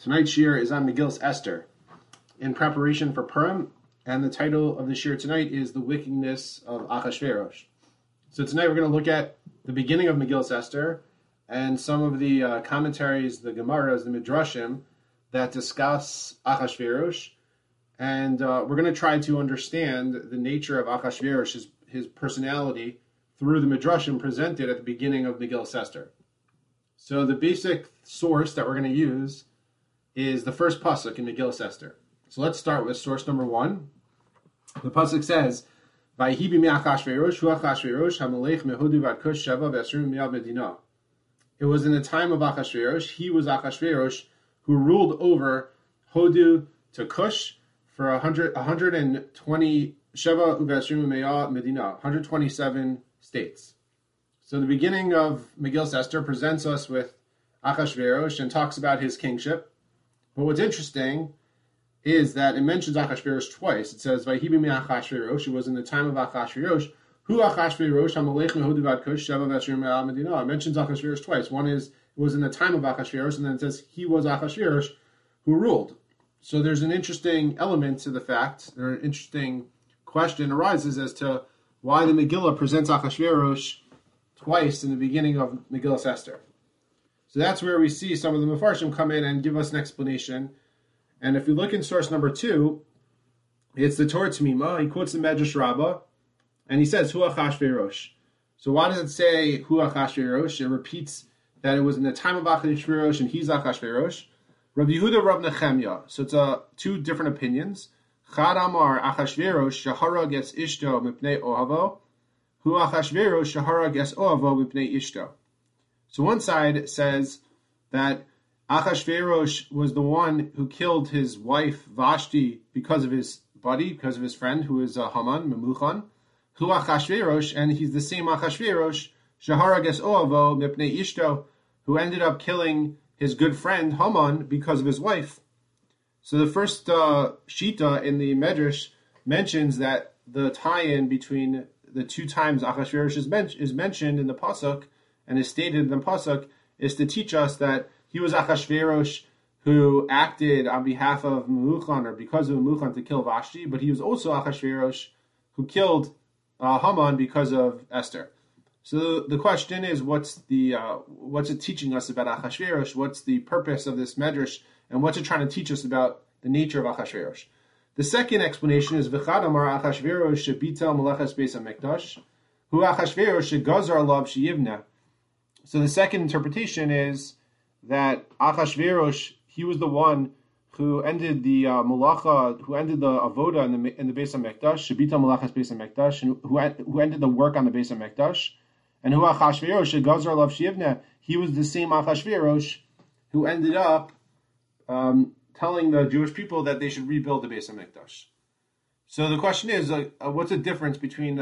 Tonight's shir is on Megillas Esther, in preparation for Purim, and the title of the shir tonight is The Wickedness of Achashverosh. So tonight we're going to look at the beginning of Megillas Esther and some of the commentaries, the Gemaras, the Midrashim, that discuss Achashverosh, and we're going to try to understand the nature of Achashverosh, his personality, through the Midrashim presented at the beginning of Megillas Esther. So the basic source that we're going to use is the first pasuk in Megillas Esther. So let's start with source number 1. The pasuk says, "Vayhi b'mei Achashverosh, hu Achashverosh, hamelech mehudu v'ad kush sheva v'esrim mi'ad medina." It was in the time of Achashverosh. He was Achashverosh who ruled over Hodu to Kush for 120 sheva v'esrim mi'ad medina, 127 states. So the beginning of Megillas Esther presents us with Achashverosh and talks about his kingship. But what's interesting is that it mentions Achashverosh twice. It says, "Vayhi b'mei Achashverosh." It was in the time of Achashverosh. Hu Achashverosh hamelech mehudu v'ad kush sheva v'esrim mi'ad medina. It mentions Achashverosh twice. One is, it was in the time of Achashverosh, and then it says, he was Achashverosh who ruled. So there's an interesting element to the fact, or an interesting question arises as to why the Megillah presents Achashverosh twice in the beginning of Megillas Esther. So that's where we see some of the Mefarshim come in and give us an explanation. And if you look in source number 2, it's the Torah T'mima. He quotes the Medrash Rabbah, and he says, "Hu Achashverosh." So why does it say Hu Achashverosh? It repeats that it was in the time of Achashverosh and he's Achashverosh. Rav Yehuda, Rav Nechemya. So it's two different opinions. Chad Amar Achashverosh shaharag es ishto mipnei ohavo. Hu Achashverosh shaharag es ohavo mipnei ishto. So one side says that Achashverosh was the one who killed his wife Vashti because of his buddy, because of his friend, who is Haman, Memuchan. Hu Achashverosh, and he's the same Achashverosh, Shaharag es Oavo mipnei ishto, who ended up killing his good friend Haman because of his wife. So the first Shita in the Medrash mentions that the tie-in between the two times Achashverosh is mentioned in the Pasuk, and is stated in the Pasuk, is to teach us that he was Achashverosh who acted on behalf of Memuchan, or because of Memuchan, to kill Vashti, but he was also Achashverosh who killed Haman because of Esther. So the question is, what's it teaching us about Achashverosh? What's the purpose of this Medrash, and what's it trying to teach us about the nature of Achashverosh? The second explanation is V'chad amar Achashverosh shebitel meleches beis hamikdash, hu Achashverosh shegazar alav sheyivneh. So the second interpretation is that Achashverosh, he was the one who ended the malacha, who ended the avoda in the Beis HaMikdash, Shebita Malachas Beis HaMikdash, and who ended the work on the Beis HaMikdash. And who Achashverosh, Gazar Lav Shivna, he was the same Achashverosh who ended up telling the Jewish people that they should rebuild the Beis HaMikdash. So the question is, what's the difference between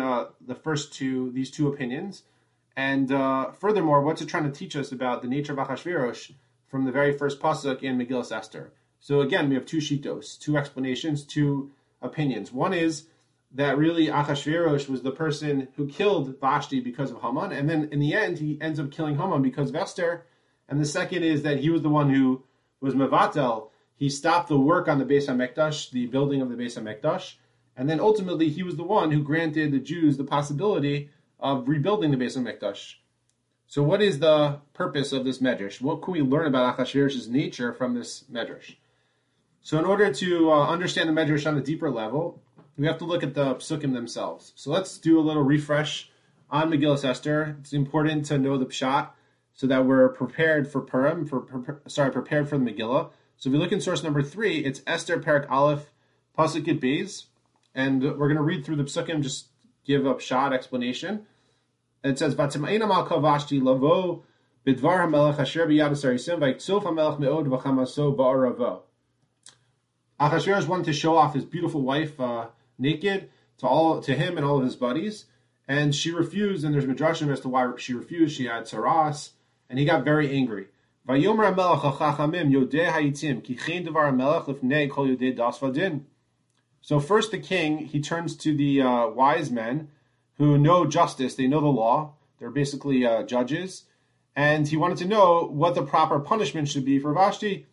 these two opinions? And furthermore, what's it trying to teach us about the nature of Achashverosh from the very first pasuk in Megillas Esther? So again, we have two shitos, two explanations, two opinions. One is that really Achashverosh was the person who killed Vashti because of Haman, and then in the end, he ends up killing Haman because of Esther. And the second is that he was the one who was mevatel. He stopped the work on the Beis HaMikdash, the building of the Beis HaMikdash, and then ultimately he was the one who granted the Jews the possibility of rebuilding the Beis HaMikdash. So what is the purpose of this Medrash? What can we learn about Achashverosh's nature from this Medrash? So in order to understand the Medrash on a deeper level, we have to look at the Psukim themselves. So let's do a little refresh on Megillas Esther. It's important to know the Pshat so that we're prepared for Purim, prepared for the Megillah. So if we look in source number 3, it's Esther Perek Aleph, Pasuk Yud Beis, and we're going to read through the Psukim, just give a Pshat explanation. It says, "Vatzimayna malka Vashti lavo bidvar hamelech asher b'yad ha'sarisim v'yiktsof hamelech me'od v'chamaso ba'aravo." Achashverosh wanted to show off his beautiful wife naked to him and all of his buddies, and she refused. And there's midrashim as to why she refused. She had tsaras, and he got very angry. Vayomer hamelech ha'chachamim yodei hayitim ki chen devar hamelech lifnei kol yodei das vadin. So first the king, he turns to the wise men who know justice, they know the law, they're basically judges, and he wanted to know what the proper punishment should be for Vashti.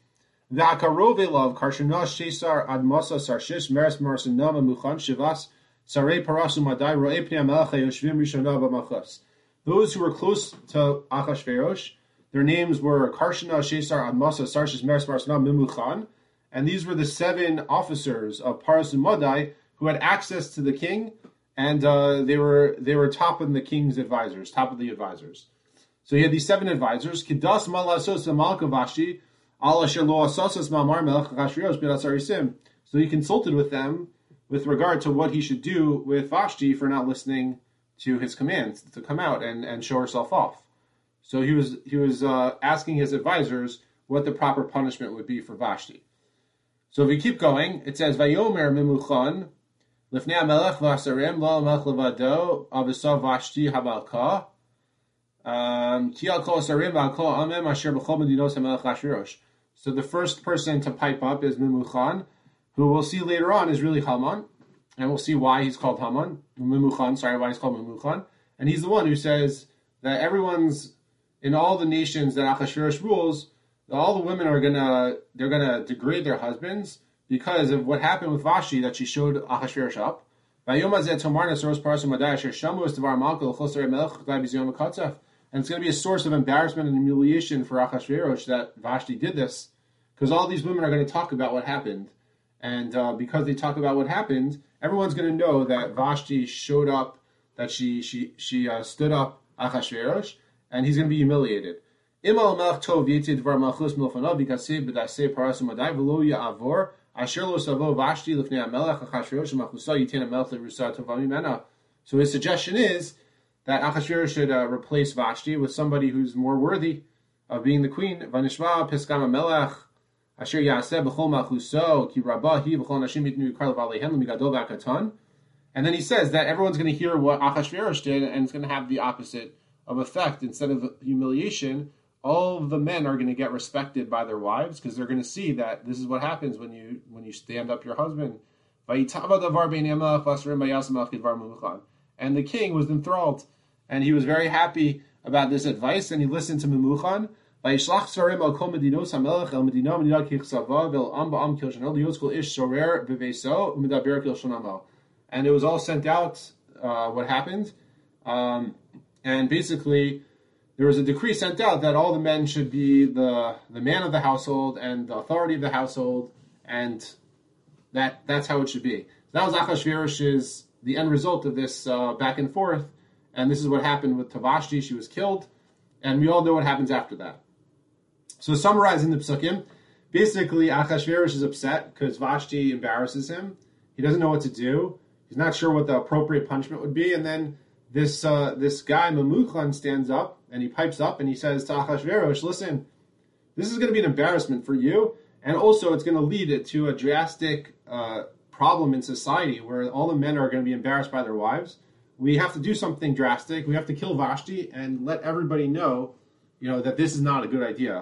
V'akarovelav karshana shesar admasa sarshish meres marsinama muchan shivas sarei parasu madai ro'e pnei hamelech yoshvim rishona b'machos. Those who were close to Achashverosh, their names were Karshana, Shesar, Admasa, Sarshish, Meres, Marsanam, Mimuchan, and these were the 7 officers of Paras Umadai who had access to the king, and they were top of the king's advisors, top of the advisors. So he had these 7 advisors. Kidas malasos malka Vashti, ala shelo asasas mamar melech Achashverosh b'datzarisim. So he consulted with them with regard to what he should do with Vashti for not listening to his commands to come out and show herself off. So he was asking his advisors what the proper punishment would be for Vashti. So if we keep going, it says Vayomer Mimuchan Lifnei Hamelech V'Asarem Lo Hamelech Levado Avisav Vashti Habalka Ki Al Kol Asarim V'Al Kol Amem Asher B'Chol Medinos Hamelech Achashverosh. So the first person to pipe up is Mimuchan, who we'll see later on is really Haman. And we'll see why he's called Haman, why he's called Memuchan. And he's the one who says that in all the nations that Achashverosh rules, all the women are gonna degrade their husbands because of what happened with Vashti, that she showed Achashverosh up. And it's going to be a source of embarrassment and humiliation for Achashverosh that Vashti did this, because all these women are going to talk about what happened. And because they talk about what happened, everyone's going to know that Vashti showed up, that she stood up Achashverosh, and he's going to be humiliated. So his suggestion is that Achashverosh should replace Vashti with somebody who's more worthy of being the queen. Vanishma Piskam Melech Asher Yaseh B'chol Malchuso Ki Rabah Hi B'chol Nashim Yitnu Yikar L'Valeihem L'Migadol V'Akatan. And then he says that everyone's going to hear what Achashverosh did, and it's going to have the opposite of effect. Instead of humiliation, all of the men are going to get respected by their wives, because they're going to see that this is what happens when you stand up your husband. And the king was enthralled, and he was very happy about this advice, and he listened to Memuchan. And it was all sent out, what happened. And basically, there was a decree sent out that all the men should be the man of the household and the authority of the household, and that's how it should be. So that was Achashverosh's, the end result of this back and forth, and this is what happened with Vashti. She was killed, and we all know what happens after that. So summarizing the Psukim, basically Achashverosh is upset because Vashti embarrasses him. He doesn't know what to do. He's not sure what the appropriate punishment would be, and then this guy Memuchan stands up and he pipes up and he says to Achashverosh, listen, this is going to be an embarrassment for you, and also it's going to lead to a drastic problem in society where all the men are going to be embarrassed by their wives. We have to do something drastic. We have to kill Vashti and let everybody know, that this is not a good idea.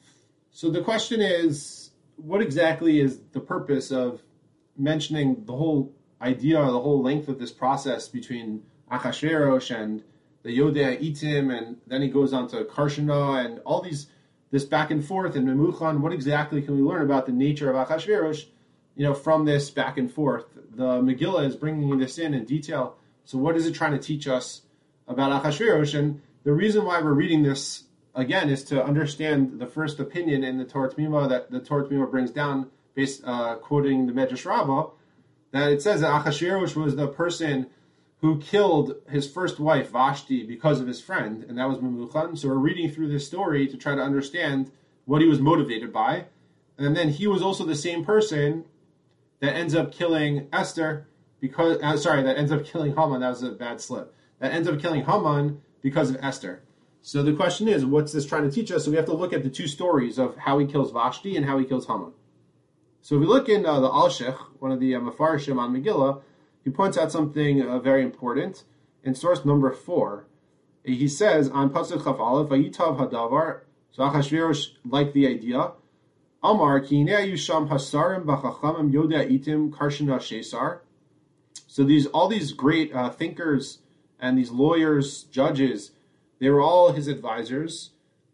So the question is, what exactly is the purpose of mentioning the whole idea, the whole length of this process between Achashverosh and the Yodei Itim, and then he goes on to Karshana and all this back and forth and Memuchan? What exactly can we learn about the nature of Achashverosh, from this back and forth? The Megillah is bringing this in detail. So what is it trying to teach us about Achashverosh? And the reason why we're reading this again is to understand the first opinion in the Torah Tmima that the Torah Tmima brings down, based quoting the Medrash Rabbah, that it says that Achashverosh was the person who killed his first wife Vashti because of his friend, and that was Memuchan. So we're reading through this story to try to understand what he was motivated by, and then he was also the same person that ends up killing Esther that ends up killing Haman. That was a bad slip. That ends up killing Haman because of Esther. So the question is, what's this trying to teach us? So we have to look at the two stories of how he kills Vashti and how he kills Haman. So if we look in the Alshech, one of the Mefarshim on Megillah, he points out something very important. In source number 4, he says, on Pasuk Chaf Aleph, Vayitav Hadavar, so Achashverosh liked the idea, Amar, Ki Hinei Yusham Hasarim B'Chachamim Yodei Itim Karshana Shesar. So all these great thinkers and these lawyers, judges, they were all his advisors,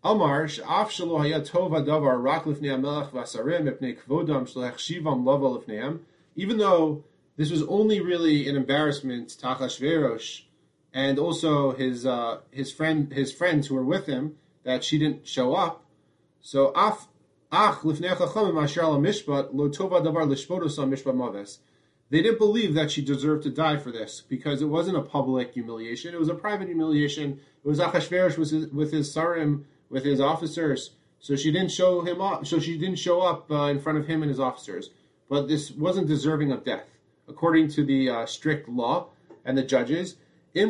Amar she'af shelo haya tov hadavar rak lifnei hamelech v'asarim mipnei kvodam shelo hechshivam lava lifneihem. Even though this was only really an embarrassment to Achashverosh and also his friends who were with him, that she didn't show up. So af ach lifnei chachamim asher al mishpat lo tova davar lishpodos al mishpat maves. They didn't believe that she deserved to die for this because it wasn't a public humiliation; it was a private humiliation. It was Achashverosh with his sarim, with his officers. So she didn't show him up. So she didn't show up in front of him and his officers. But this wasn't deserving of death, according to the strict law and the judges. So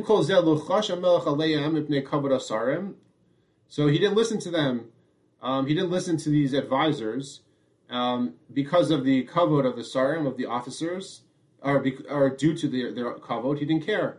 he didn't listen to them. He didn't listen to these advisors because of the kavod of the sarim, of the officers, or due to their kavod. He didn't care.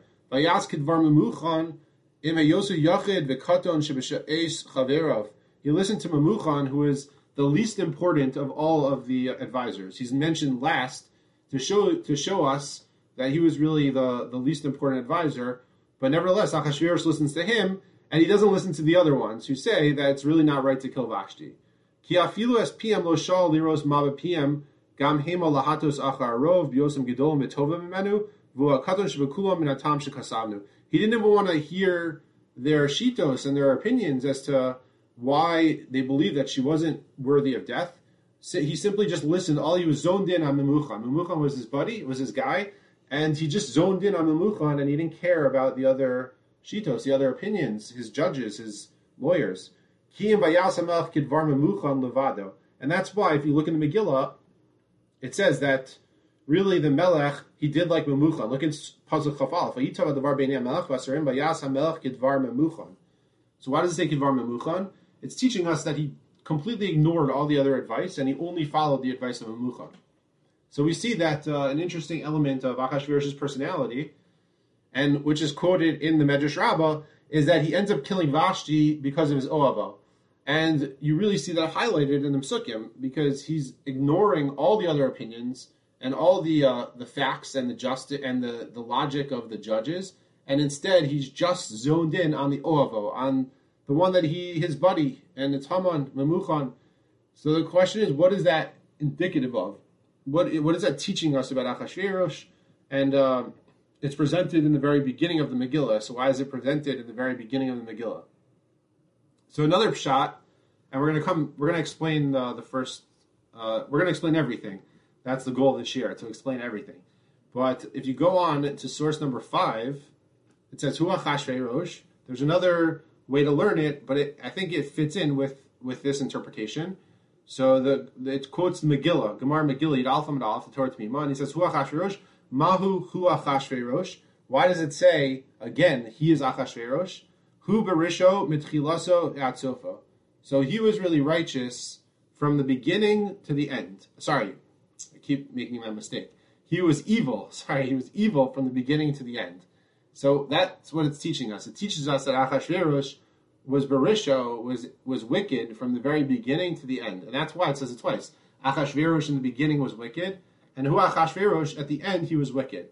He listened to Memuchan, who is the least important of all of the advisors. He's mentioned last to show us that he was really the least important advisor, but nevertheless, Achashverosh listens to him, and he doesn't listen to the other ones who say that it's really not right to kill Vashti. Ki afilu es PM lo shal liros ma b'piem gam hema lahatos achar rov biosem gedolim betovim mimenu v'u akaton shebekulam min hatam shekasavnu. He didn't even want to hear their shitos and their opinions as to why they believed that she wasn't worthy of death. So he simply just listened. All he was zoned in on Memuchan. Memuchan was his buddy, was his guy, and he just zoned in on Memuchan, and he didn't care about the other shitos, the other opinions, his judges, his lawyers. And that's why, if you look in the Megillah, it says that really the Melech, he did like Memuchan. Look in Pasuk Chafal. So why does it say Kidvar Memuchan? It's teaching us that he completely ignored all the other advice and he only followed the advice of Memuchan. So we see that an interesting element of Achashverosh's personality, and which is quoted in the Medrash Rabbah, is that he ends up killing Vashti because of his Ohava. And you really see that highlighted in the Psukim, because he's ignoring all the other opinions and all the facts and the justice and the logic of the judges, and instead he's just zoned in on the Ohavo, on the one that his buddy, and it's Haman, Memuchan. So the question is, what is that indicative of? What is that teaching us about Achashverosh? And it's presented in the very beginning of the Megillah. So why is it presented in the very beginning of the Megillah? So another pshat, and we're going to explain the first. We're going to explain everything. That's the goal of this year, to explain everything. But if you go on to source number 5, it says Hu Achashverosh. There's another way to learn it, but I think it fits in with this interpretation. So it quotes the Megillah, Gemara Megillah, Yud Alpha Medalef, the Torah T'mima, and he says Hu Achashverosh. Mahu Hu Achashverosh. Why does it say again he is Achashverosh? Hu Berisho Mitchilaso Atzofo. So he was really righteous from the beginning to the end. Sorry, I keep making that mistake. He was evil. He was evil from the beginning to the end. So that's what it's teaching us. It teaches us that Achashverosh was Berisho, was wicked from the very beginning to the end. And that's why it says it twice. Achashverosh in the beginning was wicked, and Hu Achashverosh at the end he was wicked.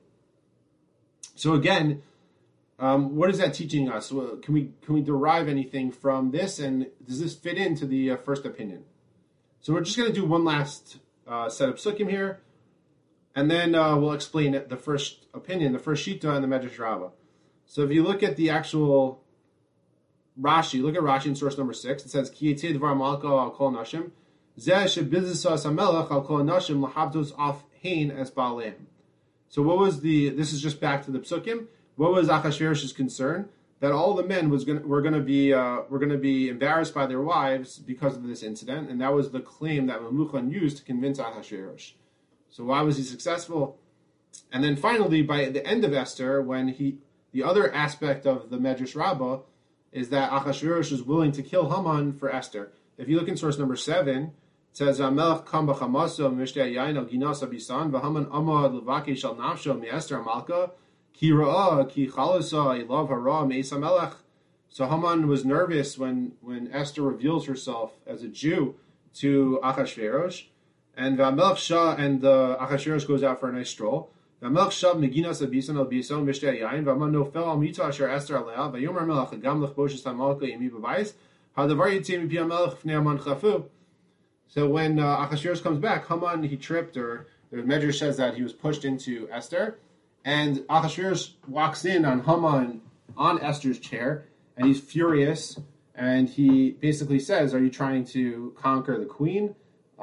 So again, what is that teaching us? Well, can we derive anything from this, and does this fit into the first opinion? So we're just going to do one last set of psukim here, and then we'll explain the first opinion, the first shita, and the Medrash Rabbah. So if you look at the actual Rashi, look at Rashi in source number 6. It says Ki yetei dvar malka al kol nashim zeh shebizasas hamelech al kol nashim lahabdos af hein es ba'aleim. So what was this is just back to the psukim. What was Achashverosh's concern? That all the men were going to be embarrassed by their wives because of this incident, and that was the claim that Memuchan used to convince Achashverosh. So why was he successful? And then finally, by the end of Esther, when the other aspect of the Medrash Rabbah is that Achashverosh was willing to kill Haman for Esther. If you look in source number 7, it says, "Melech kam b'chamaso mishtei yayin al ginas abisan v'Haman amad levaki shal nafsho mi Esther Malka ki ra'ah ki chalasa ilav hara me'is Melech." So Haman was nervous when Esther reveals herself as a Jew to Achashverosh, and Melech Shah and Achashverosh goes out for a nice stroll. Melech Shah meginas abisan al bisan mishtei yayin v'Haman nofel al mita asher Esther alea v'yomer Melech agam lechboshes hamalka yimi b'bayis So when Achashverosh comes back, Haman, he tripped, or the Medrash says that he was pushed into Esther, and Achashverosh walks in on Haman on Esther's chair, and he's furious, and he basically says, "Are you trying to conquer the queen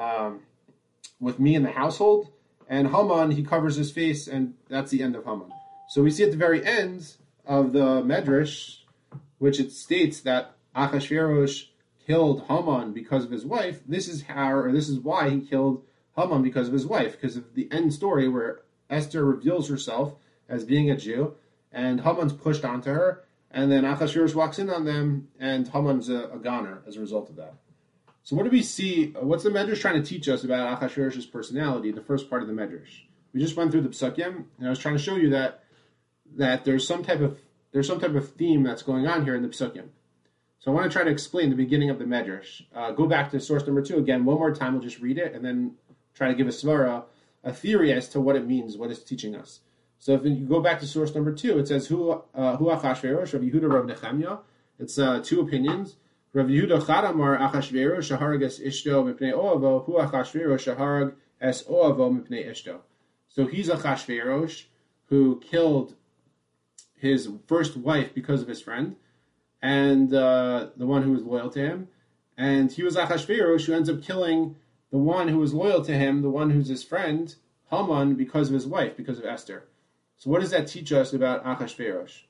with me in the household?" And Haman, he covers his face, and that's the end of Haman. So we see at the very end of the Medrash, which it states that Achashverosh killed Haman because of his wife. This is why he killed Haman, because of his wife, because of the end story where Esther reveals herself as being a Jew, and Haman's pushed onto her, and then Achashverosh walks in on them, and Haman's a goner as a result of that. So what do we see? What's the Medrash trying to teach us about Achashverosh's personality? The first part of the Medrash. We just went through the Psukim, and I was trying to show you that there's some type of theme that's going on here in the Psukim. So I want to try to explain the beginning of the Medrash. Go back to source number 2 again one more time. We'll just read it and then try to give a svara, a theory as to what it means, what it's teaching us. So if you go back to source number 2, it says Hu Achashverosh, Rav Yehuda, Rav Nechemya. It's 2 opinions. Rav Yehuda Chadamar Achashverosh shaharag es ishto mipnei oavo, Hu Achashverosh shaharag es oavo mipnei ishto. So he's Achashverosh who killed his first wife because of his friend, and the one who was loyal to him. And he was Achashverosh who ends up killing the one who was loyal to him, the one who's his friend, Haman, because of his wife, because of Esther. So what does that teach us about Achashverosh?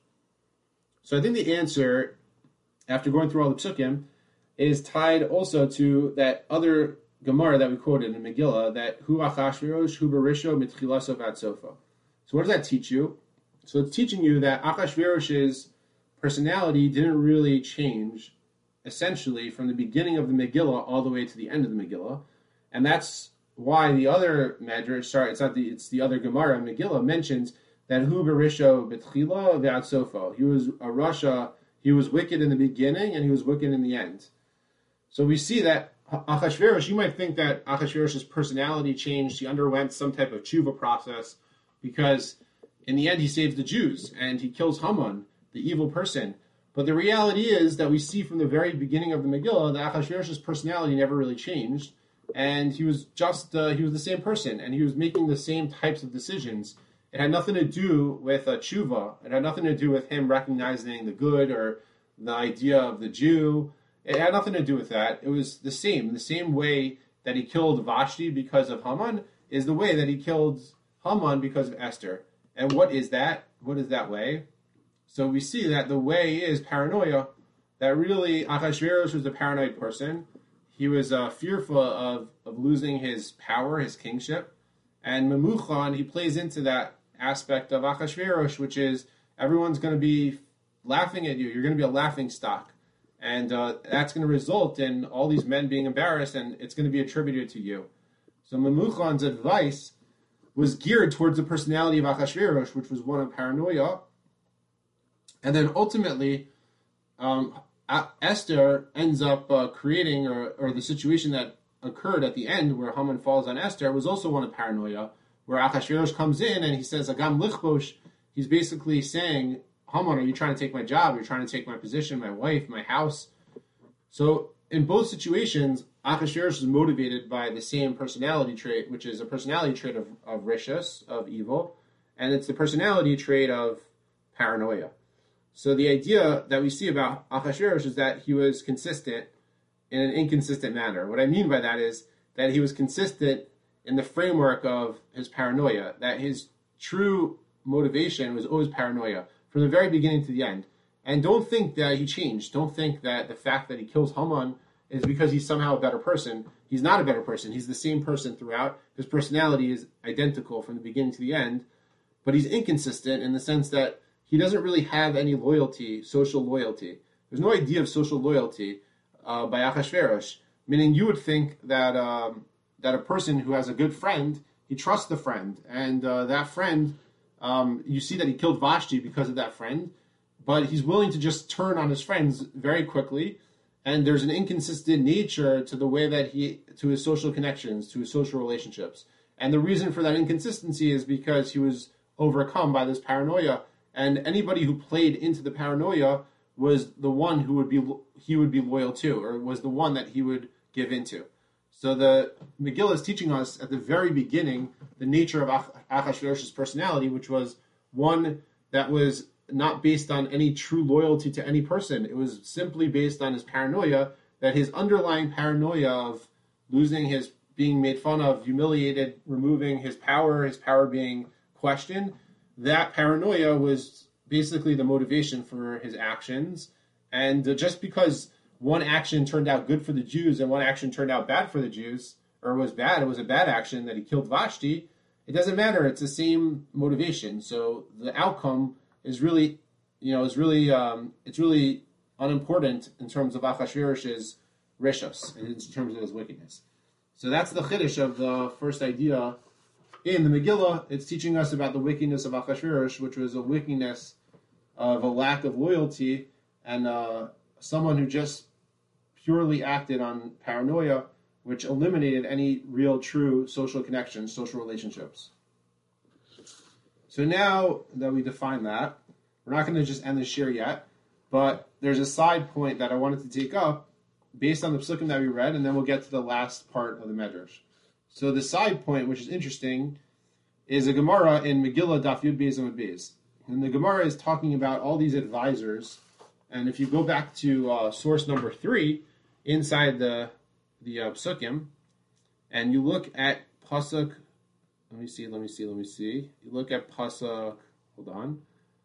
So I think the answer, after going through all the psukim, is tied also to that other Gemara that we quoted in Megillah, that Hu Achashverosh Hu Berisho Mitchilaso Vad Sofa. So what does that teach you? So it's teaching you that Achashverosh's personality didn't really change, essentially, from the beginning of the Megillah all the way to the end of the Megillah. And that's why the other Medrash, it's the other Gemara, Megillah, mentions that Hu Berisho Betchila Ve'ad Sofo. He was a Rasha, he was wicked in the beginning, and he was wicked in the end. So we see that Achashverosh, you might think that Achashverosh's personality changed, he underwent some type of tshuva process, because in the end he saves the Jews, and he kills Haman, the evil person. But the reality is that we see from the very beginning of the Megillah that Achashverosh's personality never really changed, and he was he was the same person, and he was making the same types of decisions. It had nothing to do with tshuva. It had nothing to do with him recognizing the good or the idea of the Jew. It had nothing to do with that. It was the same way that he killed Vashti because of Haman is the way that he killed Haman because of Esther. And what is that? What is that way? So we see that the way is paranoia, that really Achashverosh was a paranoid person. He was fearful of losing his power, his kingship. And Memuchan, he plays into that aspect of Achashverosh, which is everyone's going to be laughing at you. You're going to be a laughing stock. And that's going to result in all these men being embarrassed, and it's going to be attributed to you. So Memuchan's advice was geared towards the personality of Achashverosh, which was one of paranoia. And then ultimately, Esther ends up creating, or the situation that occurred at the end where Haman falls on Esther was also one of paranoia, where Achashverosh comes in and he says, Agam lichbosh, he's basically saying, Haman, are you trying to take my job? You're trying to take my position, my wife, my house. So in both situations, Achashverosh is motivated by the same personality trait, which is a personality trait of rishus, of evil, and it's the personality trait of paranoia. So the idea that we see about Achashverosh is that he was consistent in an inconsistent manner. What I mean by that is that he was consistent in the framework of his paranoia, that his true motivation was always paranoia, from the very beginning to the end. And don't think that he changed. Don't think that the fact that he kills Haman is because he's somehow a better person. He's not a better person. He's the same person throughout. His personality is identical from the beginning to the end, but he's inconsistent in the sense that he doesn't really have any loyalty, social loyalty. There's no idea of social loyalty by Achashverosh, meaning you would think that that a person who has a good friend, he trusts the friend, and that friend, you see that he killed Vashti because of that friend, but he's willing to just turn on his friends very quickly, and there's an inconsistent nature to the way that to his social connections, to his social relationships. And the reason for that inconsistency is because he was overcome by this paranoia, and anybody who played into the paranoia was the one who he would be loyal to, or was the one that he would give into. So the Megillah is teaching us at the very beginning the nature of Achashverosh's personality, which was one that was not based on any true loyalty to any person. It was simply based on his paranoia, that his underlying paranoia of losing his, being made fun of, humiliated, removing his power being questioned, that paranoia was basically the motivation for his actions. And just because one action turned out good for the Jews and one action turned out bad for the Jews, or was bad, it was a bad action that he killed Vashti, it doesn't matter. It's the same motivation. So the outcome is really, it's really unimportant in terms of Achashverosh's rishos, in terms of his wickedness. So that's the chiddush of the first idea in the Megillah. It's teaching us about the wickedness of Achashverosh, which was a wickedness of a lack of loyalty and someone who just purely acted on paranoia, which eliminated any real, true social connections, social relationships. So now that we define that, we're not going to just end the shir yet, but there's a side point that I wanted to take up based on the psukim that we read, and then we'll get to the last part of the Medrash. So the side point, which is interesting, is a Gemara in Megillah Daf Yud Beis Amud Beis. And the Gemara is talking about all these advisors. And if you go back to source number 3 inside the psukim, and you look at pasuk, let me see. You look at pasuk. Hold on.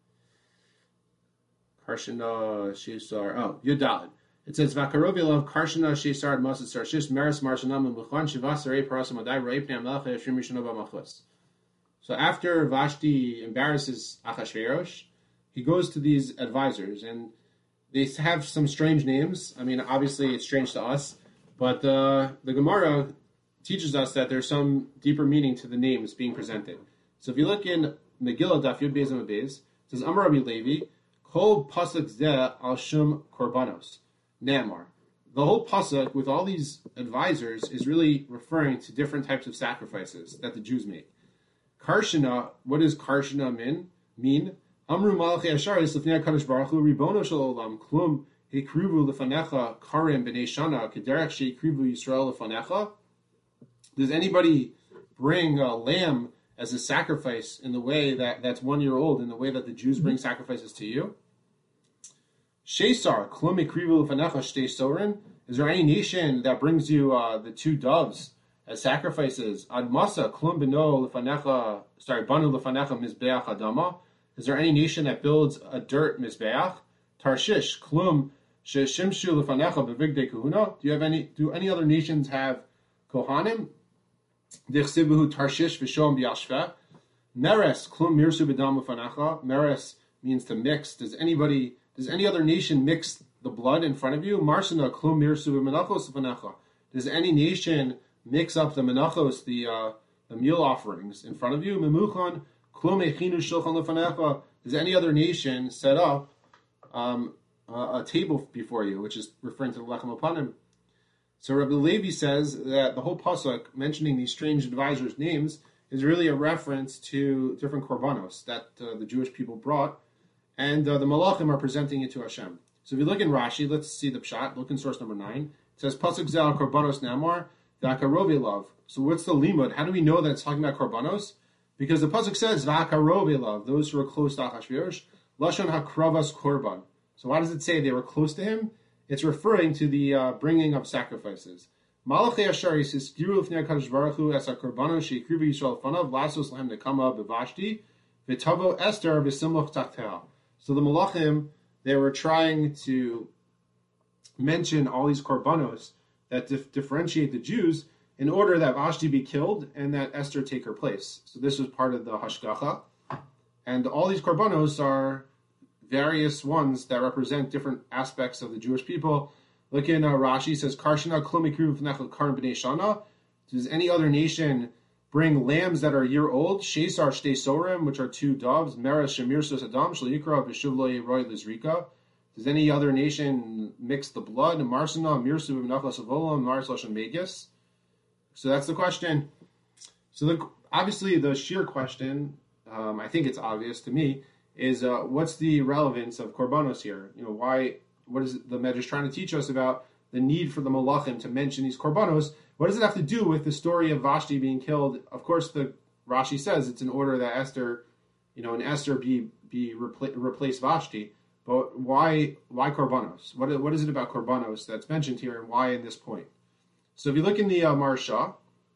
Karshana Shesar. Yudalid. It says Vakarovilav Karshana Shesar Masasar Shish Maris Marshanam Mukhan Shivasare Parasamadai Raipnam Lacha Shrimishanova Machus. So after Vashti embarrasses Achashverosh, he goes to these advisors, and they have some strange names. I mean, obviously it's strange to us, but the Gemara teaches us that there's some deeper meaning to the names being presented. So if you look in Megillah Daf Yud Beis Amud Beis, it says Amar Rabbi Levi, Kol pasuk zeh al shum korbanos, Namar. The whole pasuk with all these advisors is really referring to different types of sacrifices that the Jews make. Karshana, what does Karshana mean? Amru Malachi Asharis Lefnei Kadosh Baruch Hu Ribono Shel Olam Klum Hekrivu Lefanecha Karim B'nei Shana Kederach Sheikrivu Yisrael Lefanecha. Does anybody bring a lamb as a sacrifice in the way that's 1 year old, in the way that the Jews bring sacrifices to you? Shesar Klum Hekrivu Lefanecha Shtei Sorin. Is there any nation that brings you the 2 doves as sacrifices? Admasa Klum B'no Lefanecha. Banu Lefanecha Mizbeach Adama. Is there any nation that builds a dirt mizbeach? Tarshish, Klum, Sheshimshu lefanecha bevigdei kahuna. Do any other nations have kohanim? Dichsibuhu Tarshish v'shom b'yashveh. Meres, Klum mirsu b'dam lefanecha. Meres means to mix. Does any other nation mix the blood in front of you? Marsana, Klum mirsu b'menachos lefanecha. Does any nation mix up the menachos, the meal offerings in front of you? Memuchan. Does any other nation set up a table before you, which is referring to the Lechem Apanim? So Rabbi Levi says that the whole pasuk mentioning these strange advisors' names is really a reference to different korbanos that the Jewish people brought, and the Malachim are presenting it to Hashem. So if you look in Rashi, let's see the pshat. Look in source number 9. It says pasuk zel korbanos namar v'akarovilav. So what's the limud? How do we know that it's talking about korbanos? Because the pasuk says v'akarovilav, those who are close to Achashverosh, lashon hakravas korban. So why does it say they were close to him? It's referring to the bringing of sacrifices. Malachi Ashari says, "Giru l'fnei Hakadosh Baruch Hu es hakorbanos sheikrivu Yisrael fanav lasos lahem nekama b'Vashti v'tavo Esther v'simloch tachteha." So the Malachim, they were trying to mention all these korbanos that differentiate the Jews, in order that Vashti be killed and that Esther take her place. So this was part of the hashgacha. And all these korbanos are various ones that represent different aspects of the Jewish people. Look in Rashi, says, Karshana klum ikrivu v'nechel karim b'nei shana. Does any other nation bring lambs that are a year old? Shesar shtei sorim, which are 2 doves. Meres shemir sos adam shel yikra v'shuv lo yeroy lizrika. Does any other nation mix the blood? Marsana mirsu v'nechel savolam mars lashon megis. So that's the question. So obviously the sheer question, I think it's obvious to me, is what's the relevance of korbanos here? What is the Medrash trying to teach us about the need for the malachim to mention these korbanos? What does it have to do with the story of Vashti being killed? Of course, the Rashi says it's in order that Esther, and Esther be replace Vashti. But why korbanos? What is it about korbanos that's mentioned here, and why in this point? So if you look in the Maharsha,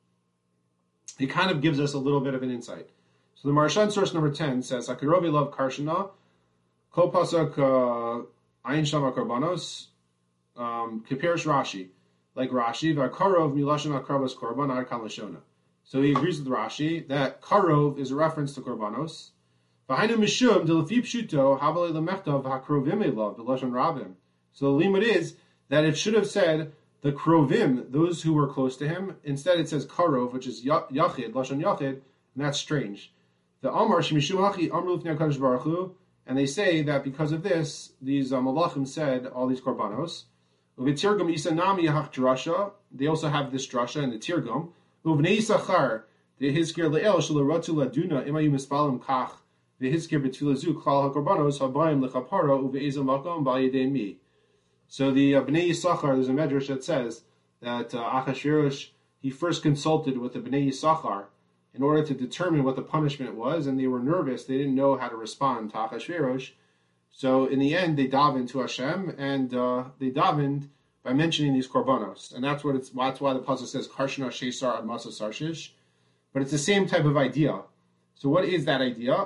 it kind of gives us a little bit of an insight. So the Maharsha in source number 10 says, "Akirovi love karshana, kol pasak ayin shama korbanos, kiperish Rashi, like Rashi, v'karov milashon akrabas korban ar kalashona." So he agrees with Rashi that karov is a reference to korbanos. V'hainu mishum delafi pshuto havale lemechtav hakrovim elav b'lashon rabim. So the limud is that it should have said the krovim, those who were close to him. Instead, it says karov, which is yachid, lashon yachid, and that's strange. The Amar shemishum hachi amru l'fnei HaKadosh Baruch Hu, and they say that because of this, these malachim said all these korbanos. Uvitirgum isanami hach drasha. They also have this drasha in the tirgum. Uvnei Yisachar dehizkir le'el shelo laduna imayu mispalim kach dehizkir betfilazu klal hakorbanos habayim lechapara uve'ezam makom ba'yedei mi. So the Bnei Yisachar, there's a medrash that says that Achashverosh, he first consulted with the Bnei Yisachar in order to determine what the punishment was, and they were nervous. They didn't know how to respond to Achashverosh. So in the end, they davened to Hashem, and they davened by mentioning these korbanos, and that's why the pasuk says Karshna Shesar Ad Masa Sarshish. But it's the same type of idea. So what is that idea?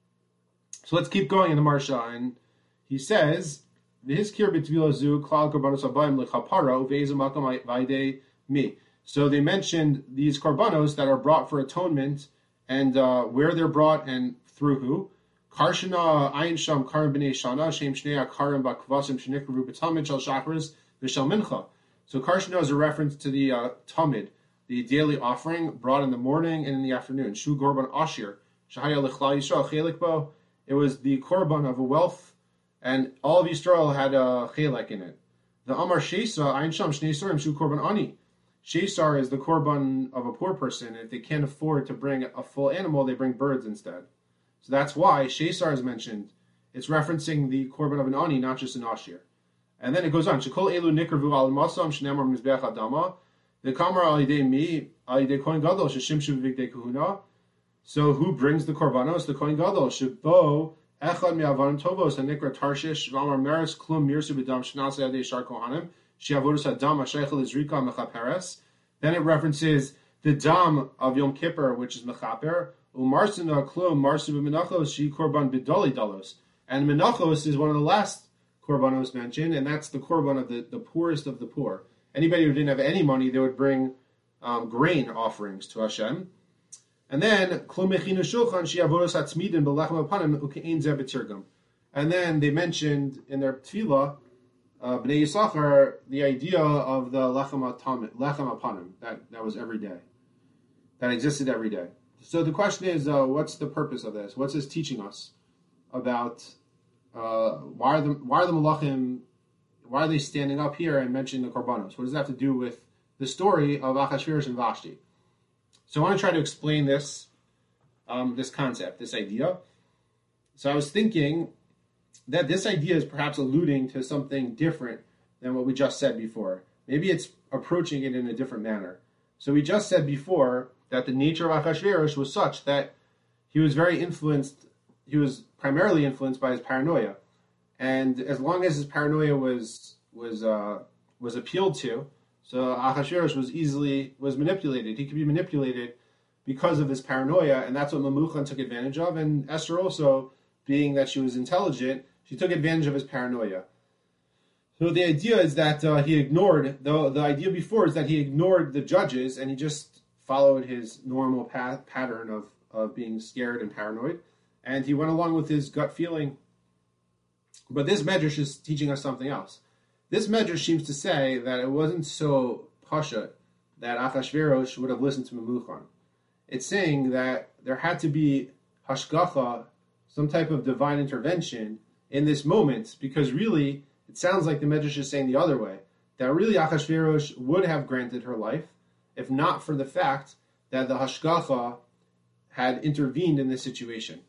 So let's keep going in the Maharsha, and he says, "V'hizkir b'tvilazu klal korbanos habayim lechapara uve'ezam makom v'ayidei mi." So they mentioned these korbanos that are brought for atonement, and where they're brought and through who. Karshana ayin sham karim b'nei shana shem shnei akarim b'kvasim shenikru b'tamid shal shachris v'shal mincha. So Karshana is a reference to the tamid, the daily offering brought in the morning and in the afternoon. Shu korban ashir shahaya lechlal yisrael chelik bo. It was the korban of a wealth, and all of Yisrael had a chelek in it. The Amar Shesa ayin sham shnei sorim shu korban ani. Shesar is the korban of a poor person. If they can't afford to bring a full animal, they bring birds instead. So that's why Shesar is mentioned. It's referencing the korban of an ani, not just an ashir. And then it goes on. Shekol elu nikravu al masam shneimar mizbeach adama. The kamar al yidei mi al yidei kohen gadol sheshimshu v'vigdei kahuna. So who brings the korbanos? The kohen gadol. Shebo echad mi'avanim tovos hanikra tarshish v'amar meres klum mirsu b'dam shnasei adei shar kohanim. Then it references the dam of Yom Kippur, which is mechaper. Umarsina klum marsu b'menachos she korban b'doli dalos. And menachos is one of the last korbanos mentioned, and that's the korban of the poorest of the poor. Anybody who didn't have any money, they would bring grain offerings to Hashem. And then klum mechinu shulchan she avodos hatzmidin b'lechem apanim ukein zeh b'tirgum. And then they mentioned in their tefillah, Bnei Yisachar, the idea of the lechem apanim, that was every day, that existed every day. So the question is, what's the purpose of this? What's this teaching us about? Why are the malachim? Why are they standing up here and mentioning the korbanos? What does that have to do with the story of Achashverosh and Vashti? So I want to try to explain this concept, this idea. So I was thinking that this idea is perhaps alluding to something different than what we just said before. Maybe it's approaching it in a different manner. So we just said before that the nature of Achashverosh was such that he was primarily influenced by his paranoia. And as long as his paranoia was appealed to, so Achashverosh was manipulated. He could be manipulated because of his paranoia, and that's what Memuchan took advantage of. And Esther also, being that she was intelligent, she took advantage of his paranoia. So the idea is that he ignored, the idea before is that he ignored the judges and he just followed his normal pattern of being scared and paranoid. And he went along with his gut feeling. But this medrash is teaching us something else. This medrash seems to say that it wasn't so pasha that Achashverosh would have listened to Memuchan. It's saying that there had to be hashgacha, some type of divine intervention in this moment, because really, it sounds like the Medrash is saying the other way, that really Achashverosh would have granted her life, if not for the fact that the Hashgacha had intervened in this situation.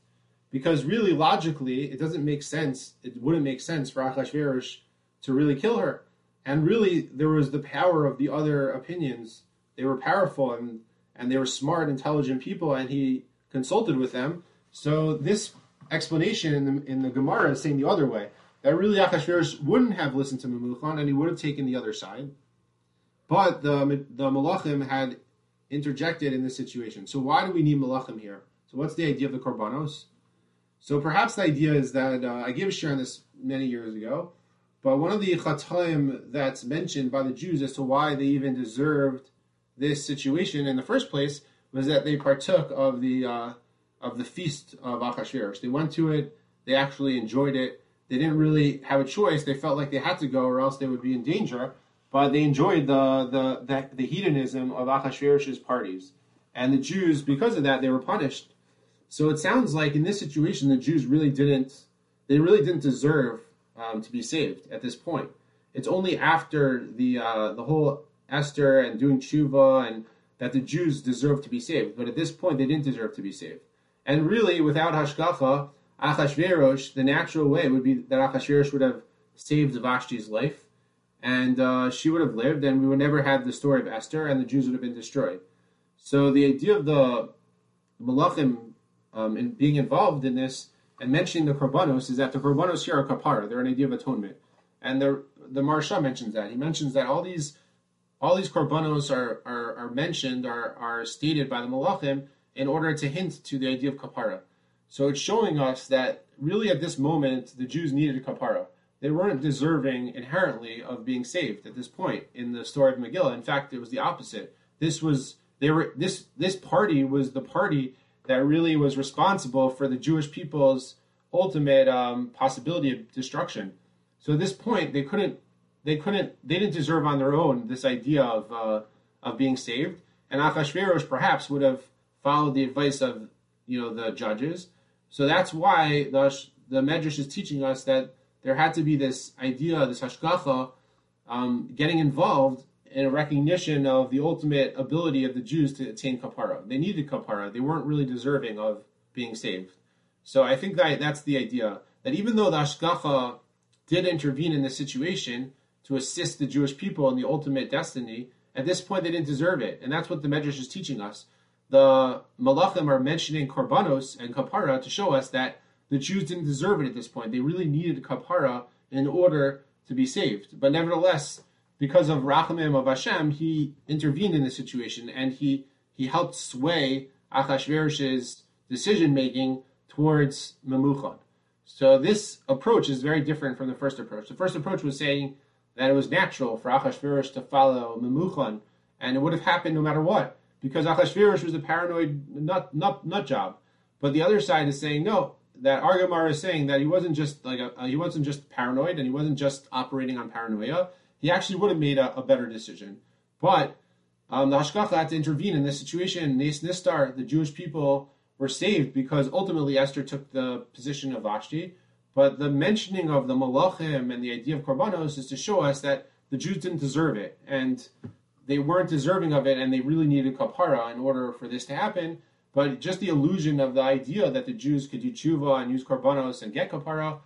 because really logically it doesn't make sense. It wouldn't make sense for Achashverosh to really kill her. And really, there was the power of the other opinions. They were powerful and they were smart, intelligent people, and he consulted with them. So this explanation in the Gemara is saying the other way, that really Achashverosh wouldn't have listened to Memuchan and he would have taken the other side. But the Malachim had interjected in this situation. So why do we need Malachim here? So what's the idea of the Korbanos? So perhaps the idea is that, I gave a share on this many years ago, but one of the Chataim that's mentioned by the Jews as to why they even deserved this situation in the first place was that they partook of the feast of Achashverosh. They went to it, they actually enjoyed it. They didn't really have a choice. They felt like they had to go or else they would be in danger. But they enjoyed the hedonism of Achashverosh's parties. And the Jews, because of that, they were punished. So it sounds like in this situation, the Jews really didn't deserve to be saved at this point. It's only after the whole Esther and doing tshuva and that the Jews deserve to be saved. But at this point, they didn't deserve to be saved. And really, without Hashgacha, Achashverosh, the natural way would be that Achashverosh would have saved Vashti's life, and she would have lived, and we would never have the story of Esther, and the Jews would have been destroyed. So the idea of the Malachim in being involved in this and mentioning the Korbanos is that the Korbanos here are kapara. They're an idea of atonement. And the Maharsha mentions that. He mentions that all these Korbanos are mentioned, are stated by the Malachim in order to hint to the idea of kapara. So it's showing us that really at this moment, the Jews needed a kapara. They weren't deserving inherently of being saved at this point in the story of Megillah. In fact, it was the opposite. This party was the party that really was responsible for the Jewish people's ultimate possibility of destruction. So at this point, they didn't deserve on their own this idea of being saved. And Achashverosh perhaps would have followed the advice of the judges. So that's why the Medrash is teaching us that there had to be this idea, this hashgacha, getting involved in a recognition of the ultimate ability of the Jews to attain kapara. They needed kapara. They weren't really deserving of being saved. So I think that's the idea, that even though the hashgacha did intervene in this situation to assist the Jewish people in the ultimate destiny, at this point they didn't deserve it. And that's what the Medrash is teaching us. The Malachim are mentioning korbanos and kapara to show us that the Jews didn't deserve it at this point. They really needed kapara in order to be saved. But nevertheless, because of Rachamim of Hashem, he intervened in the situation and he helped sway Achashverosh's decision-making towards Memuchan. So this approach is very different from the first approach. The first approach was saying that it was natural for Achashverosh to follow Memuchan, and it would have happened no matter what, because Achashverosh was a paranoid nut job. But the other side is saying no, that Argamar is saying that he wasn't just paranoid and he wasn't just operating on paranoia. He actually would have made a better decision. But the Hashgacha had to intervene in this situation. Nes Nistar, the Jewish people, were saved because ultimately Esther took the position of Vashti. But the mentioning of the Malachim and the idea of Korbanos is to show us that the Jews didn't deserve it. And they weren't deserving of it, and they really needed kapara in order for this to happen. But just the illusion of the idea that the Jews could do tshuva and use korbanos and get kapara,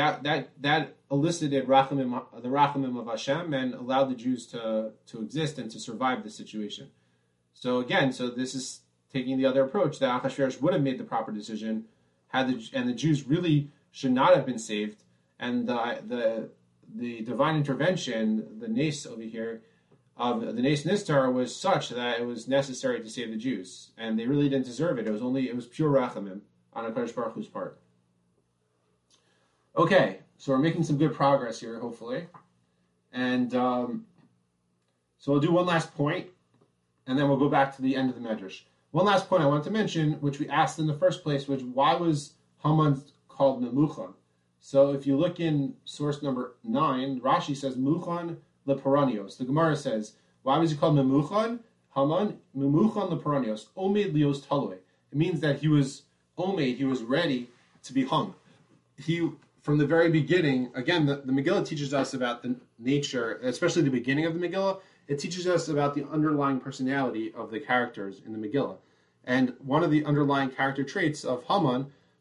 that elicited the rachamim of Hashem and allowed the Jews to exist and to survive the situation. So again, this is taking the other approach that Achashverosh would have made the proper decision and the Jews really should not have been saved. And the divine intervention, the nes over here, of the Nes Nistar was such that it was necessary to save the Jews, and they really didn't deserve it. It was pure rachamim on HaKadosh Baruch Hu's part. Okay, so we're making some good progress here, hopefully, and so we'll do one last point, and then we'll go back to the end of the Medrash. One last point I want to mention, which we asked in the first place, was why was Haman called Memuchan? So if you look in source number 9, Rashi says Muchan Leparanios. The Gemara says, why was he called Memuchan? Haman, Memuchan Leparanios, Omed Lios Taloi. It means that he was Omed, he was ready to be hung. From the very beginning, again, the Megillah teaches us about the nature, especially the beginning of the Megillah, it teaches us about the underlying personality of the characters in the Megillah. And one of the underlying character traits of Haman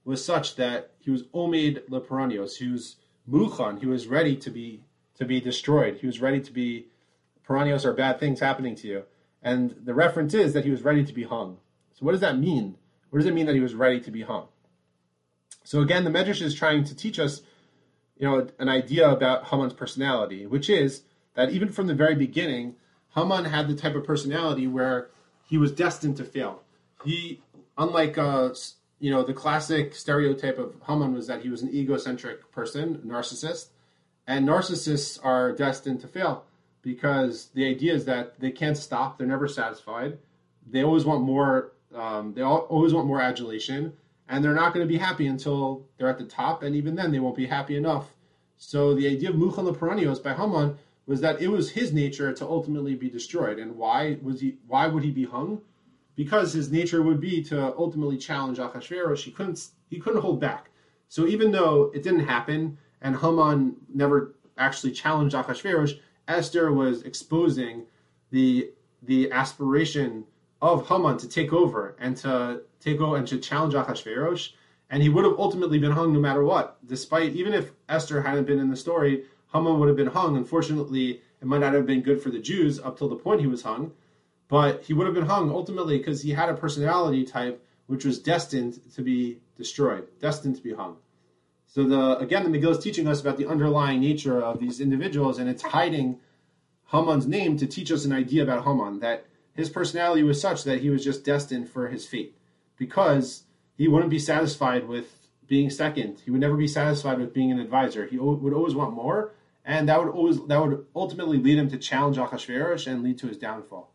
was such that he was omed leperanios. He was muchan. He was ready to be destroyed. He was ready to be. Peranios are bad things happening to you, and the reference is that he was ready to be hung. So what does that mean? What does it mean that he was ready to be hung? So again, the Medrash is trying to teach us, an idea about Haman's personality, which is that even from the very beginning, Haman had the type of personality where he was destined to fail. He, unlike the classic stereotype of Haman was that he was an egocentric person, narcissist, and narcissists are destined to fail because the idea is that they can't stop; they're never satisfied. They always want more. Always want more adulation, and they're not going to be happy until they're at the top, and even then they won't be happy enough. So the idea of Muchan Leperanios by Haman was that it was his nature to ultimately be destroyed. And why would he be hung? Because his nature would be to ultimately challenge Achashverosh. He couldn't hold back. So even though it didn't happen, and Haman never actually challenged Achashverosh, Esther was exposing the aspiration of Haman to take over and to challenge Achashverosh, and he would have ultimately been hung no matter what. Despite, even if Esther hadn't been in the story, Haman would have been hung. Unfortunately, it might not have been good for the Jews up till the point he was hung, but he would have been hung ultimately because he had a personality type which was destined to be destroyed, destined to be hung. So the Megillah is teaching us about the underlying nature of these individuals, and it's hiding Haman's name to teach us an idea about Haman, that his personality was such that he was just destined for his fate, because he wouldn't be satisfied with being second. He would never be satisfied with being an advisor. He would always want more, and that would ultimately lead him to challenge Achashverosh and lead to his downfall.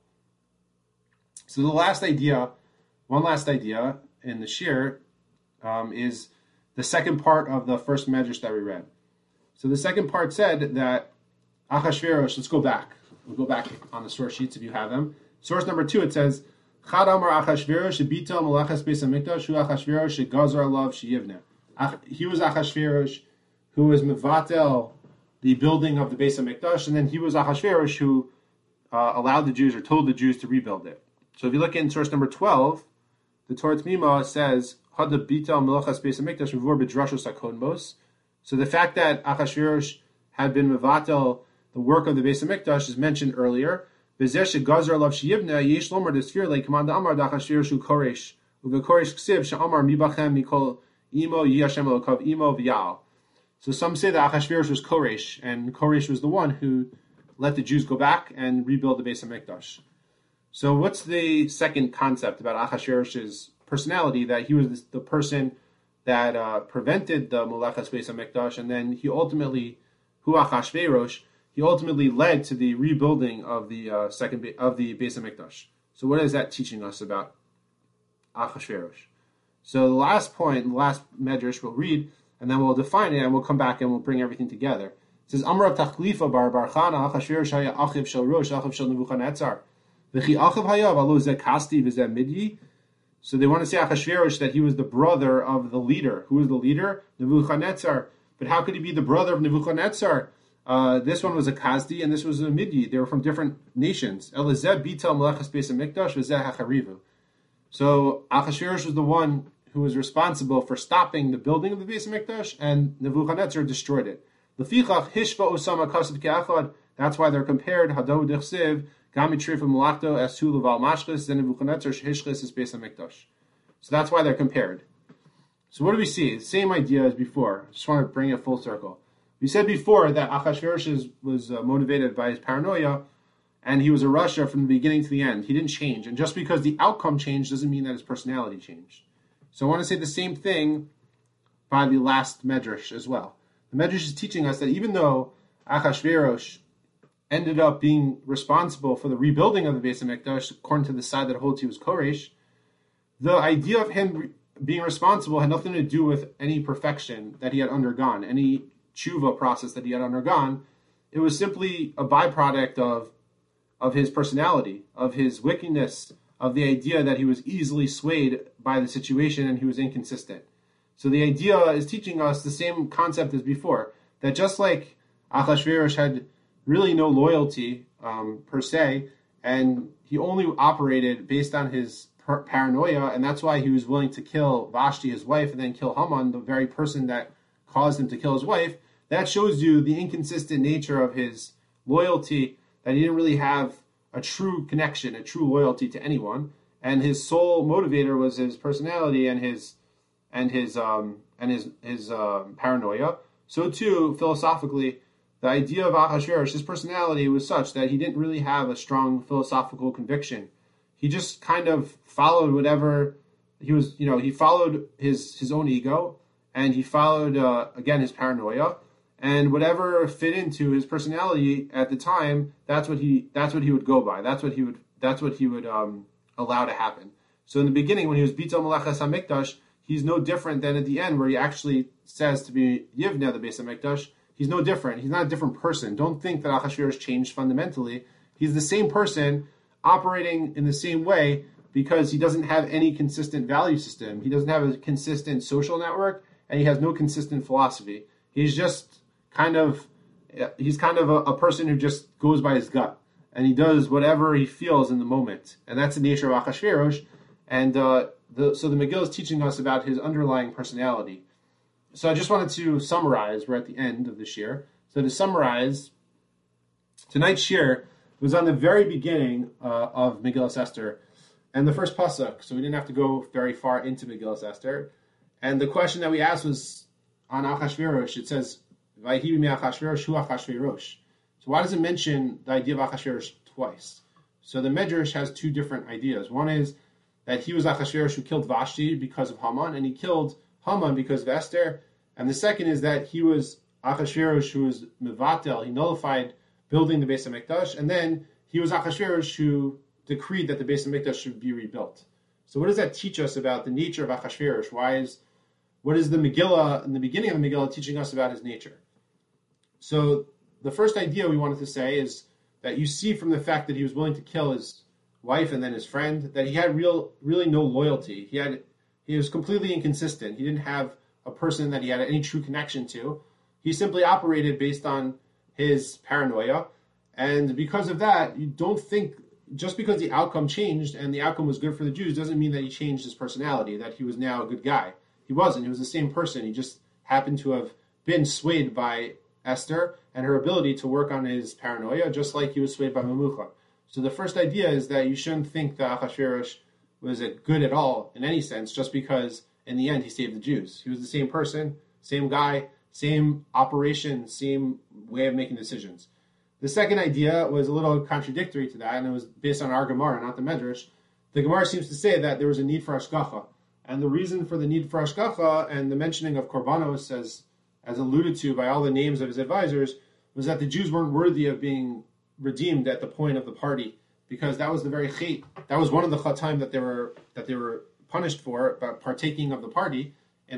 So one last idea in the shir is the second part of the first medrash that we read. So the second part said that Achashverosh. Let's go back. We'll go back on the source sheets if you have them. Source number 2, it says, Chad Amar Achashverosh shebita melachas beis hamikdash hu Achashverosh shegazar alav sheyivneh. He was Achashverosh who was mevatel the building of the Beis Hamikdash, and then he was Achashverosh who allowed the Jews or told the Jews to rebuild it. So if you look in source number 12, the Torah T'mima says, Hada bita melachas beis hamikdash v'vor b'drashos hakodmos. So the fact that Achashverosh had been mevatel the work of the Beis Hamikdash is mentioned earlier. V'zeh shegazar alav sheyivneh yesh lomar desfir le'kamanda amar d'Achashverosh hu koresh u'v'koresh ksiv she'amar mibachem mikol imo yi Hashem elokav imo v'yal. So some say that Achashverosh was Koresh, and Koresh was the one who let the Jews go back and rebuild the Beis Hamikdash. So what's the second concept about Achashverosh's personality? That he was the person that prevented the Melechas Beis Hamikdash, and then he ultimately, hu Achashverosh, he ultimately led to the rebuilding of the of the Beis Hamikdash. So what is that teaching us about Achashverosh? So the last point, the last medrash we'll read, and then we'll define it, and we'll come back and we'll bring everything together. It says, Amar Tachlifa bar Chana Achashverosh haya achiv shel Rosh achiv shel Nebuchadnezzar v'chi achiv haya v'alo zeh kasti v'zeh midyi. So they want to say Achashverosh that he was the brother of the leader. Who was the leader? Nebuchadnezzar. But how could he be the brother of Nebuchadnezzar? This one was a Kazdi and this was a Midyi. They were from different nations. Elazeh bitel melechas beis hamikdash v'zeh hacharivu. So Achashverosh was the one who was responsible for stopping the building of the Beis Hamikdash, and Nebuchadnezzar destroyed it. Lefichach hishva osama kasav ke'achad. That's why they're compared. Hado d'chsev gamitrif malachto esu leval mashchis then Nebuchadnezzar shehishchis is Beis Hamikdash. So that's why they're compared. So what do we see? Same idea as before. Just want to bring it full circle. We said before that Achashverosh was motivated by his paranoia, and he was a Rasha from the beginning to the end. He didn't change. And just because the outcome changed doesn't mean that his personality changed. So I want to say the same thing by the last Medrash as well. The Medrash is teaching us that even though Achashverosh ended up being responsible for the rebuilding of the Beis Hamikdash, according to the side that holds he was Koresh, the idea of him being responsible had nothing to do with any perfection that he had undergone, any tshuva process that he had undergone. It was simply a byproduct of his personality, of his wickedness, of the idea that he was easily swayed by the situation and he was inconsistent. So the idea is teaching us the same concept as before, that just like Achashverosh had really no loyalty per se, and he only operated based on paranoia, and that's why he was willing to kill Vashti, his wife, and then kill Haman, the very person that caused him to kill his wife. That shows you the inconsistent nature of his loyalty, that he didn't really have a true connection, a true loyalty to anyone, and his sole motivator was his personality and his paranoia. So too, philosophically, the idea of Ahasuerus, his personality was such that he didn't really have a strong philosophical conviction. He just kind of followed whatever he was, he followed his own ego, and he followed, again, his paranoia, and whatever fit into his personality at the time, that's what he would go by. That's what he would allow to happen. So in the beginning, when he was Bitul Melechas HaMikdash, he's no different than at the end, where he actually says to be Yivneh, the Beis HaMikdash. He's no different. He's not a different person. Don't think that Ahasuerus changed fundamentally. He's the same person operating in the same way because he doesn't have any consistent value system. He doesn't have a consistent social network, and he has no consistent philosophy. He's just kind of a person who just goes by his gut, and he does whatever he feels in the moment. And that's the nature of Ahasuerus. And so the Megillah is teaching us about his underlying personality. So I just wanted to summarize. We're at the end of the shir. So to summarize, tonight's shir was on the very beginning of Megillas Esther and the first pasuk. So we didn't have to go very far into Megillas Esther. And the question that we asked was on Achashverosh. It says, "Vayhi b'Achashverosh hu Achashverosh." So why does it mention the idea of Achashverosh twice? So the Medrash has two different ideas. One is that he was Achashverosh who killed Vashti because of Haman, and he killed Haman because of Esther. And the second is that he was Achashverosh who was Mevatel, he nullified building the Beis HaMikdash, and then he was Achashverosh who decreed that the Beis HaMikdash should be rebuilt. So what does that teach us about the nature of Achashverosh? What is the Megillah, in the beginning of the Megillah, teaching us about his nature? So the first idea we wanted to say is that you see from the fact that he was willing to kill his wife and then his friend, that he had really no loyalty. He was completely inconsistent. He didn't have a person that he had any true connection to. He simply operated based on his paranoia. And because of that, you don't think, just because the outcome changed and the outcome was good for the Jews, doesn't mean that he changed his personality, that he was now a good guy. He wasn't. He was the same person. He just happened to have been swayed by Esther and her ability to work on his paranoia, just like he was swayed by Memucha. So the first idea is that you shouldn't think that Achashverosh was good at all in any sense, just because in the end he saved the Jews. He was the same person, same guy, same operation, same way of making decisions. The second idea was a little contradictory to that, and it was based on our Gemara, not the Medrash. The Gemara seems to say that there was a need for Hashgacha. And the reason for the need for Hashgacha and the mentioning of Korbanos as alluded to by all the names of his advisors was that the Jews weren't worthy of being redeemed at the point of the party, because that was the very chait. That was one of the chataim that they were punished for, by partaking of the party in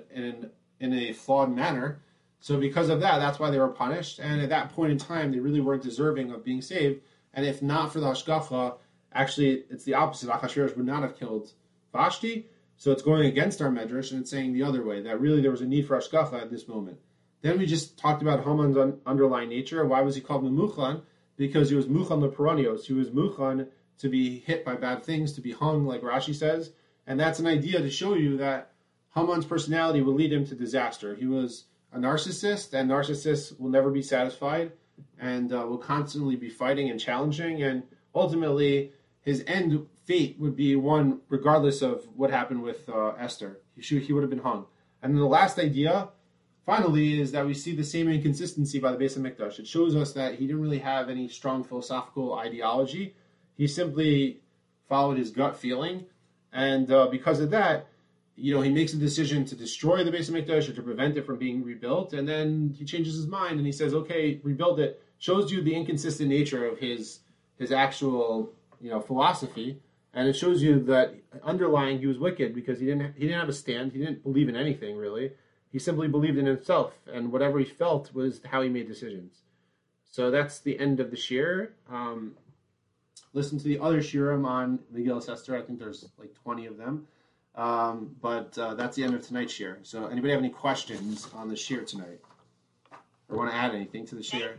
a flawed manner. So because of that, that's why they were punished. And at that point in time, they really weren't deserving of being saved. And if not for the Hashgacha, actually, it's the opposite. Achashverosh would not have killed Vashti. So it's going against our Medrash, and it's saying the other way, that really there was a need for Hashgacha at this moment. Then we just talked about Haman's underlying nature. Why was he called Memuchan? Because he was Muchan Leperonios. He was Muchan to be hit by bad things, to be hung, like Rashi says. And that's an idea to show you that Haman's personality will lead him to disaster. He was a narcissist, and narcissists will never be satisfied and will constantly be fighting and challenging. And ultimately, his end fate would be one regardless of what happened with Esther. He would have been hung. And then the last idea, finally, is that we see the same inconsistency by the Beis HaMikdash. It shows us that he didn't really have any strong philosophical ideology. He simply followed his gut feeling. And because of that, he makes a decision to destroy the Beis HaMikdash or to prevent it from being rebuilt. And then he changes his mind and he says, okay, rebuild it. Shows you the inconsistent nature of his actual philosophy. And it shows you that underlying he was wicked because he didn't have a stand. He didn't believe in anything, really. He simply believed in himself, and whatever he felt was how he made decisions. So that's the end of the shir. Listen to the other shirim on Megillas Esther. I think there's like 20 of them. But that's the end of tonight's shir. So anybody have any questions on the shir tonight? Or want to add anything to the shir?